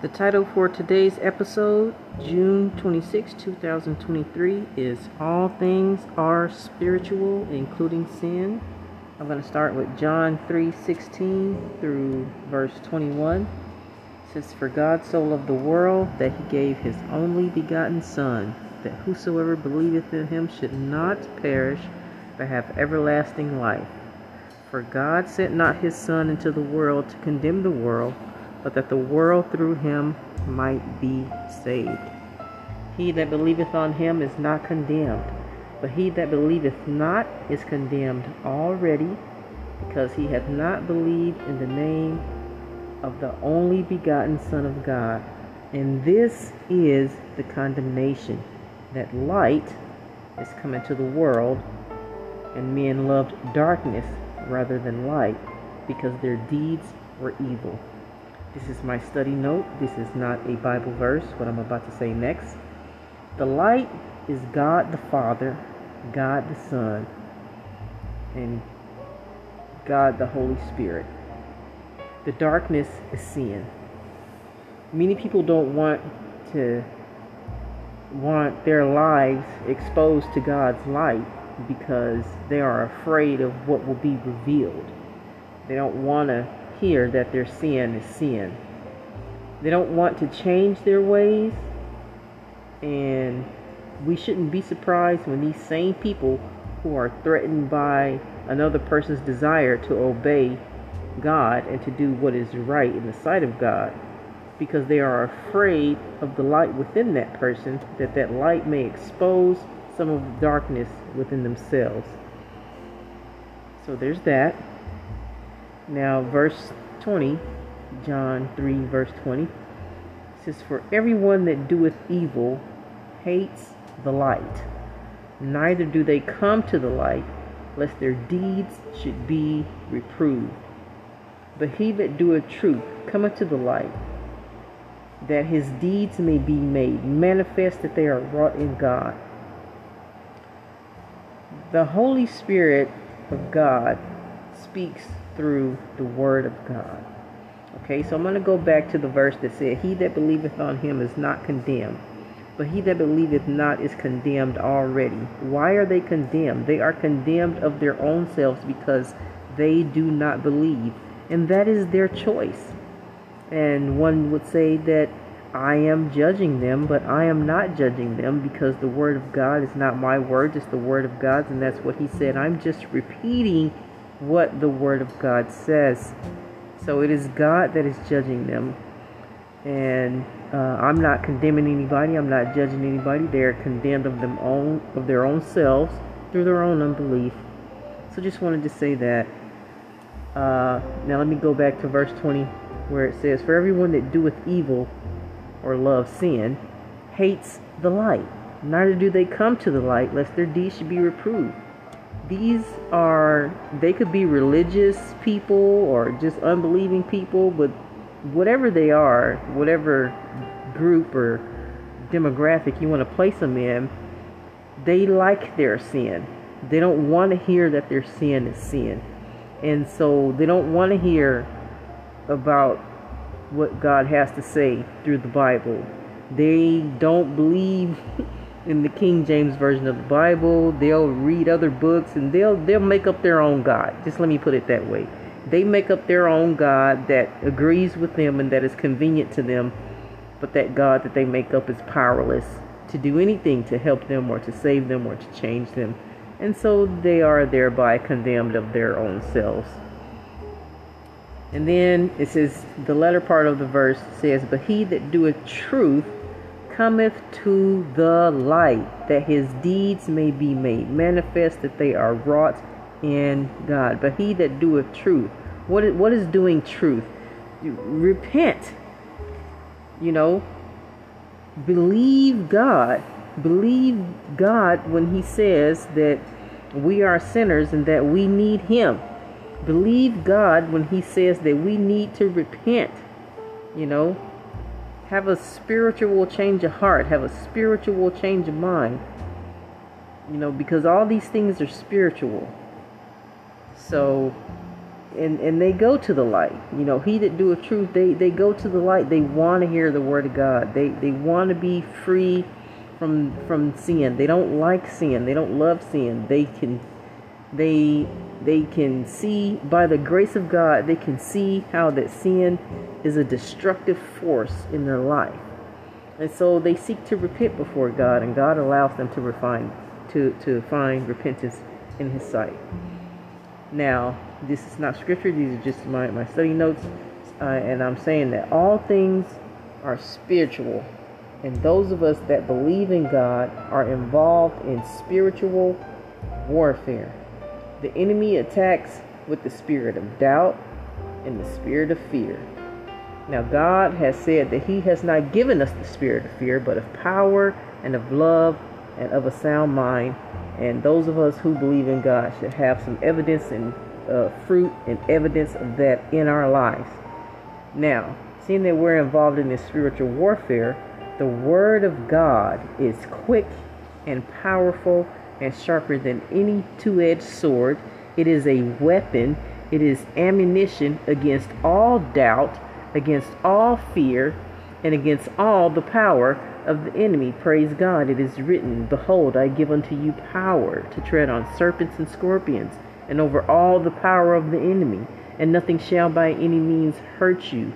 The title for today's episode, June 26, 2023, is All Things Are Spiritual, Including Sin. I'm going to start with John 3:16 through verse 21. It says, "For God so loved the world that he gave his only begotten Son, that whosoever believeth in him should not perish, but have everlasting life. For God sent not his Son into the world to condemn the world, but that the world through him might be saved. He that believeth on him is not condemned, but he that believeth not is condemned already, because he hath not believed in the name of the only begotten Son of God. And this is the condemnation, that light is come into the world, and men loved darkness rather than light, because their deeds were evil." This is my study note. This is not a Bible verse, what I'm about to say next. The light is God the Father, God the Son, and God the Holy Spirit. The darkness is sin. Many people don't want their lives exposed to God's light because they are afraid of what will be revealed. They don't want to hear that their sin is sin. They don't want to change their ways, and we shouldn't be surprised when these same people who are threatened by another person's desire to obey God and to do what is right in the sight of God, because they are afraid of the light within that person, that light may expose some of the darkness within themselves. So there's that. Now, verse 20, John 3, verse 20, says, "For everyone that doeth evil hates the light, neither do they come to the light, lest their deeds should be reproved. But he that doeth truth cometh to the light, that his deeds may be made manifest that they are wrought in God." The Holy Spirit of God speaks through the Word of God. Okay, so I'm going to go back to the verse that said, "He that believeth on him is not condemned, but he that believeth not is condemned already." Why are they condemned? They are condemned of their own selves because they do not believe, and that is their choice. And one would say that I am judging them, but I am not judging them, because the Word of God is not my word, it's the Word of God's, and that's what he said. I'm just repeating what the Word of God says. So it is God that is judging them, and I'm not condemning anybody. I'm not judging anybody. They are condemned of their own selves through their own unbelief. So just wanted to say that. Now let me go back to verse 20, where it says, "For everyone that doeth evil or loves sin hates the light, neither do they come to the light, lest their deeds should be reproved." They could be religious people or just unbelieving people, but whatever they are, whatever group or demographic you want to place them in, they like their sin. They don't want to hear that their sin is sin. And so they don't want to hear about what God has to say through the Bible. They don't believe in the King James Version of the Bible. They'll read other books, and they'll make up their own God. Just let me put it that way. They make up their own God that agrees with them and that is convenient to them, but that God that they make up is powerless to do anything to help them or to save them or to change them. And so they are thereby condemned of their own selves. And then it says, the latter part of the verse says, "But he that doeth truth cometh to the light, that his deeds may be made manifest that they are wrought in God." But he that doeth truth, what is doing truth? Repent. Believe God. Believe God when he says that we are sinners and that we need him. Believe God when he says that we need to repent. Have a spiritual change of heart. Have a spiritual change of mind. Because all these things are spiritual. So and they go to the light. He that doeth truth, they go to the light. They want to hear the word of God. They want to be free from sin. They don't like sin. They don't love sin. They can see, by the grace of God, they can see how that sin is a destructive force in their life. And so they seek to repent before God, and God allows them to find repentance in His sight. Now, this is not scripture. These are just my study notes. And I'm saying that all things are spiritual. And those of us that believe in God are involved in spiritual warfare. The enemy attacks with the spirit of doubt and the spirit of fear. Now, God has said that He has not given us the spirit of fear, but of power and of love and of a sound mind. And those of us who believe in God should have some evidence and fruit and evidence of that in our lives. Now, seeing that we're involved in this spiritual warfare, the Word of God is quick and powerful and sharper than any two-edged sword. It is a weapon. It is ammunition against all doubt, against all fear, and against all the power of the enemy. Praise God. It is written, "Behold, I give unto you power to tread on serpents and scorpions, and over all the power of the enemy, and nothing shall by any means hurt you."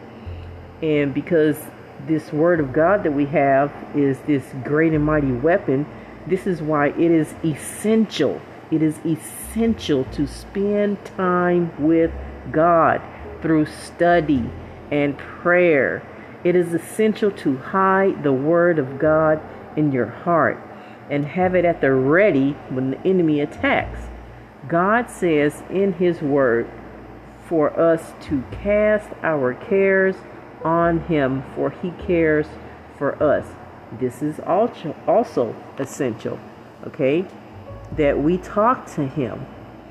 And because this word of God that we have is this great and mighty weapon, this is why it is essential. It is essential to spend time with God through study and prayer. It is essential to hide the word of God in your heart and have it at the ready when the enemy attacks. God says in His word for us to cast our cares on Him, for He cares for us. This is also essential, okay, that we talk to Him.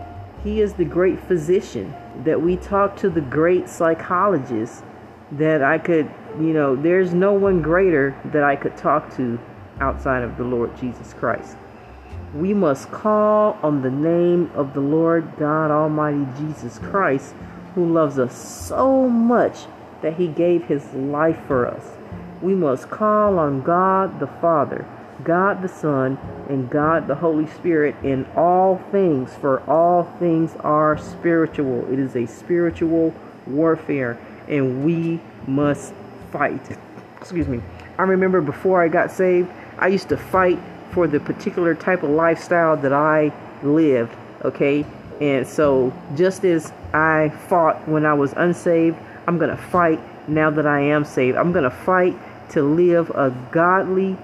He is the great physician, that we talk to the great psychologist, that I could, there's no one greater that I could talk to outside of the Lord Jesus Christ. We must call on the name of the Lord God Almighty Jesus Christ, who loves us so much that He gave His life for us. We must call on God the Father, God the Son, and God the Holy Spirit in all things, for all things are spiritual. It is a spiritual warfare, and we must fight. Excuse me. I remember before I got saved, I used to fight for the particular type of lifestyle that I lived, okay? And so just as I fought when I was unsaved, I'm going to fight now that I am saved. I'm going to fight to live a godly,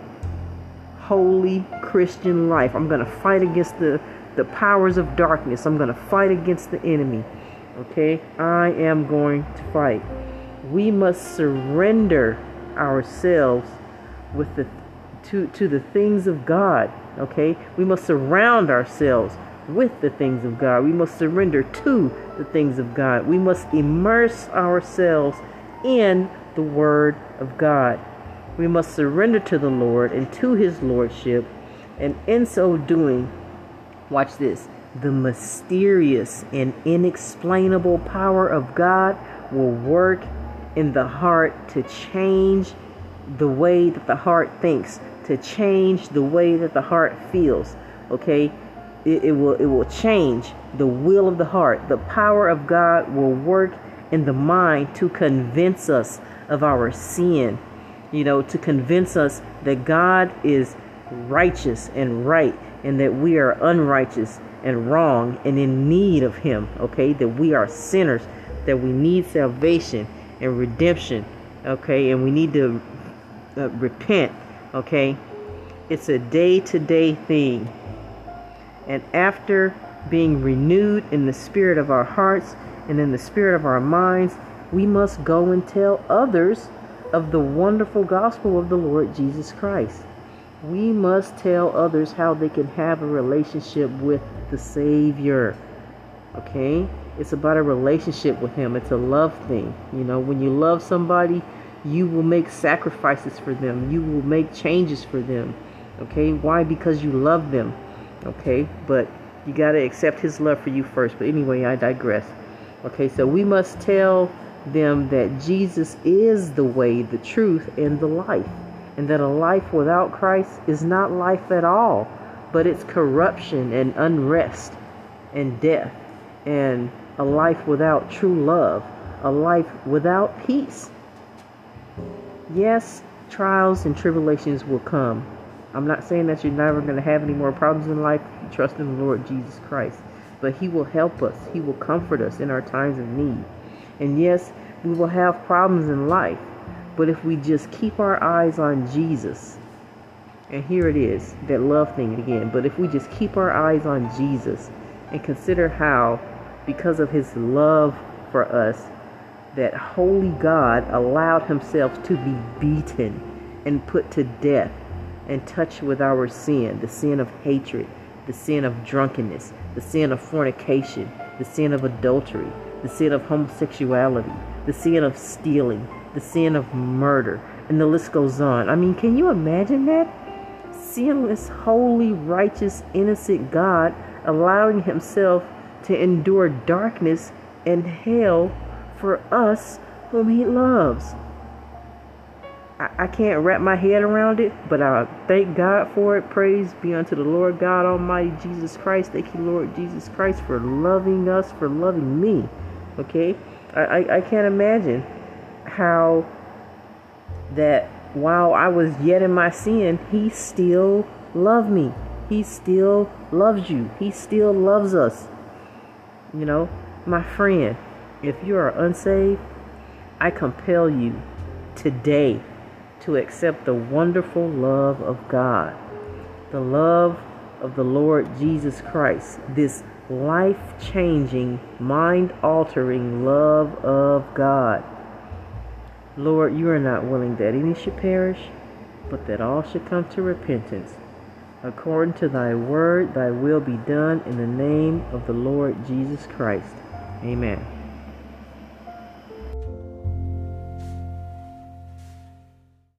holy Christian life. I'm going to fight against the powers of darkness. I'm going to fight against the enemy. Okay? I am going to fight. We must surrender ourselves with to the things of God. Okay? We must surround ourselves with the things of God. We must surrender to the things of God. We must immerse ourselves in the Word of God. We must surrender to the Lord and to His Lordship, and in so doing, watch this, the mysterious and inexplainable power of God will work in the heart to change the way that the heart thinks, to change the way that the heart feels. Okay? It will change the will of the heart. The power of God will work in the mind to convince us of our sin, to convince us that God is righteous and right, and that we are unrighteous and wrong and in need of Him, okay, that we are sinners, that we need salvation and redemption, okay, and we need to repent, okay. It's a day-to-day thing. And after being renewed in the spirit of our hearts and in the spirit of our minds, we must go and tell others of the wonderful gospel of the Lord Jesus Christ. We must tell others how they can have a relationship with the Savior. Okay? It's about a relationship with Him. It's a love thing. When you love somebody, you will make sacrifices for them. You will make changes for them. Okay? Why? Because you love them. Okay? But you got to accept His love for you first. But anyway, I digress. Okay, so we must tell them that Jesus is the way, the truth, and the life. And that a life without Christ is not life at all, but it's corruption and unrest and death. And a life without true love, a life without peace. Yes, trials and tribulations will come. I'm not saying that you're never going to have any more problems in life if you trust in the Lord Jesus Christ. But He will help us. He will comfort us in our times of need. And yes, we will have problems in life. But if we just keep our eyes on Jesus, and here it is, that love thing again. But if we just keep our eyes on Jesus and consider how, because of His love for us, that holy God allowed Himself to be beaten and put to death and touched with our sin, the sin of hatred, the sin of drunkenness, the sin of fornication, the sin of adultery, the sin of homosexuality, the sin of stealing, the sin of murder, and the list goes on. I mean, can you imagine that? Sinless, holy, righteous, innocent God allowing Himself to endure darkness and hell for us whom He loves. I can't wrap my head around it, but I thank God for it. Praise be unto the Lord God Almighty, Jesus Christ. Thank you, Lord Jesus Christ, for loving us, for loving me. Okay? I can't imagine how that while I was yet in my sin, He still loved me. He still loves you. He still loves us. You know, my friend, if you are unsaved, I compel you today to accept the wonderful love of God, the love of the Lord Jesus Christ, this life-changing, mind-altering love of God. Lord, you are not willing that any should perish, but that all should come to repentance. According to thy word, thy will be done in the name of the Lord Jesus Christ. Amen.